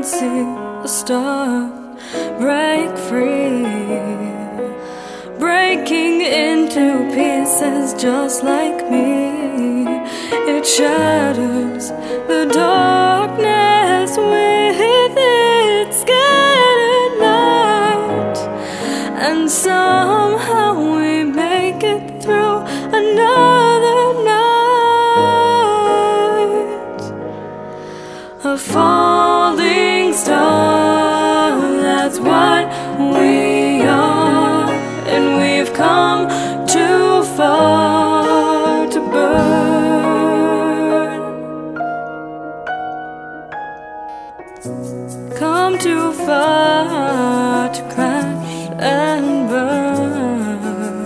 can see the stars break free, breaking into pieces just like me. It shatters the darkness with its scattered light, and somehow we make it through another night. A falling star, that's what we are, and we've come too far to burn. Come too far to crash and burn.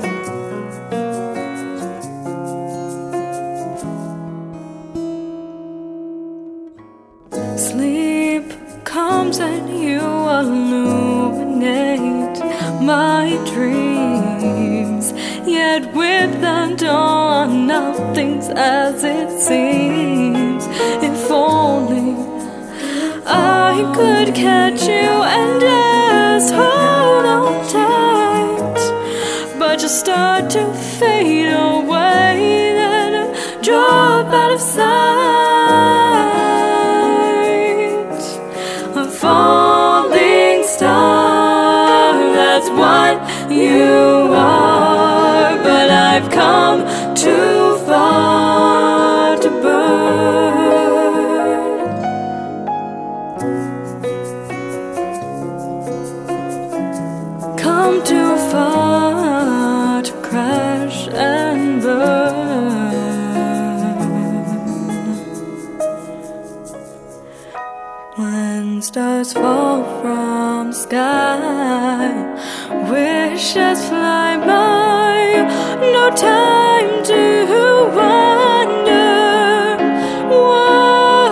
Sleep comes and you illuminate my dreams, yet with the dawn nothing's as it seems. If only I could catch you and just hold on tight, but you start to fade away, then drop out of sight. A falling star, that's what you are, but I've come too far to burn. Come too far to crash and burn. When stars fall from the sky, wishes fly by, no time to wonder why.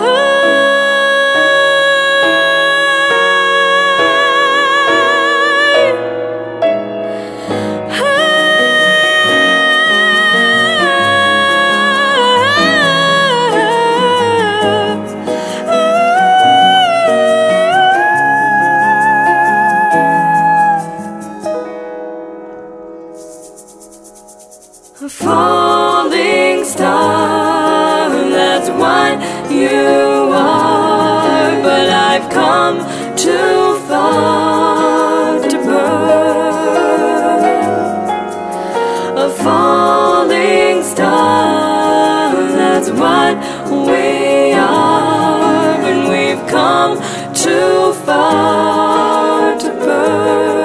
A falling star, that's what you are, but I've come too far to burn. A falling star, that's what we are, and we've come too far to burn.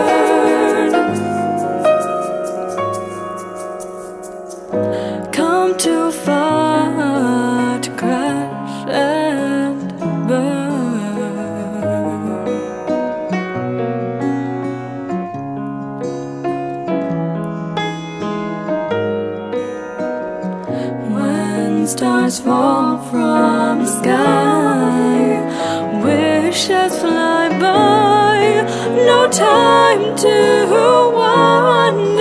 Come too far to crash and burn. When stars fall from the sky, wishes fly by, no time to wonder